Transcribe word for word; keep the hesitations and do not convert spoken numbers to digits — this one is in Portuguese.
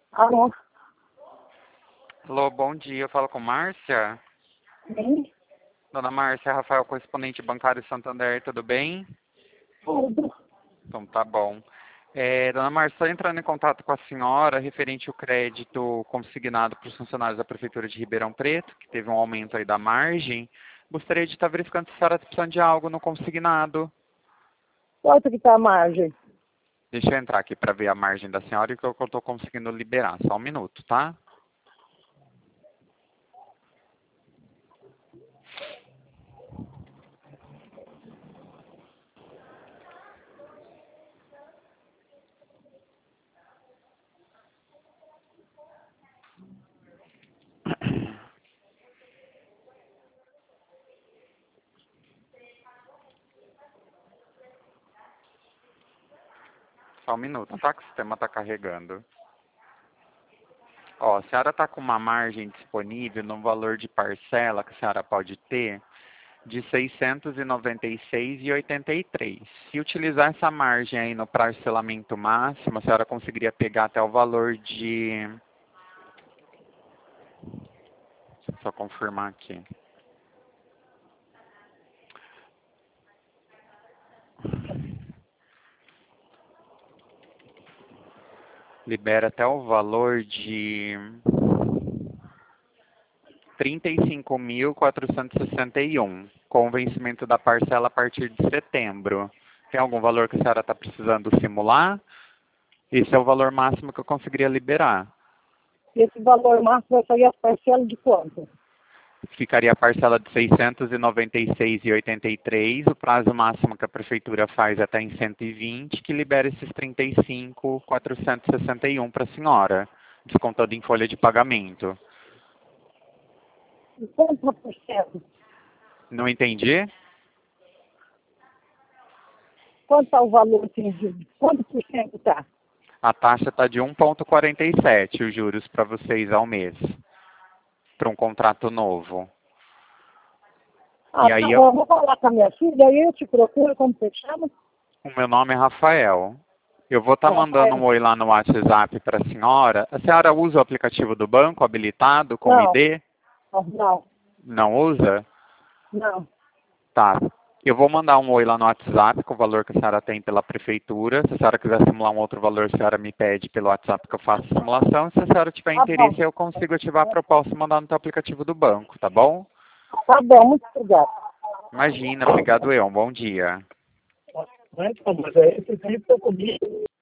Alô? Alô, bom dia. Eu falo com Márcia. Sim? Dona Márcia, Rafael, correspondente bancário Santander, tudo bem? Tudo. Então tá bom. É, dona Márcia, estou entrando em contato com a senhora referente ao crédito consignado para os funcionários da Prefeitura de Ribeirão Preto, que teve um aumento aí da margem. Gostaria de estar verificando se a senhora está precisando de algo no consignado. Quanto que tá a margem? Deixa eu entrar aqui para ver a margem da senhora e o que eu estou conseguindo liberar. Só um minuto, tá? Só um minuto, tá? Que o sistema está carregando. Ó, a senhora está com uma margem disponível no valor de parcela que a senhora pode ter de seiscentos e noventa e seis reais e oitenta e três. Se utilizar essa margem aí no parcelamento máximo, a senhora conseguiria pegar até o valor de... Deixa eu só confirmar aqui. Libera até o valor de trinta e cinco mil quatrocentos e sessenta e um, com o vencimento da parcela a partir de setembro. Tem algum valor que a senhora está precisando simular? Esse é o valor máximo que eu conseguiria liberar. Esse valor máximo vai sair as parcelas de quanto? Ficaria a parcela de seiscentos e noventa e seis reais e oitenta e três, o prazo máximo que a prefeitura faz é até em cento e vinte, que libera esses trinta e cinco mil quatrocentos e sessenta e um para a senhora, descontando em folha de pagamento. E quanto por cento? Não entendi? Quanto está o valor assim, de quanto por cento tá? A taxa está de um vírgula quarenta e sete, os juros para vocês ao mês, para um contrato novo. Ah, E tá aí, bom, eu, eu vou falar com a minha filha, aí eu te procuro, como você chama? o meu nome é Rafael. Eu vou estar É, mandando um Rafael. oi lá no WhatsApp para a senhora. A senhora usa o aplicativo do banco habilitado com Não, I D? não, Não usa? não. Tá. Eu vou mandar um oi lá no WhatsApp com o valor que a senhora tem pela prefeitura. Se a senhora quiser simular um outro valor, a senhora me pede pelo WhatsApp que eu faça a simulação. Se a senhora tiver Tá bom, interesse, eu consigo ativar a proposta e mandar no teu aplicativo do banco, tá bom? tá bom, muito obrigado. Imagina, obrigado eu. Um bom dia. Mas, mas aí você sempre comigo.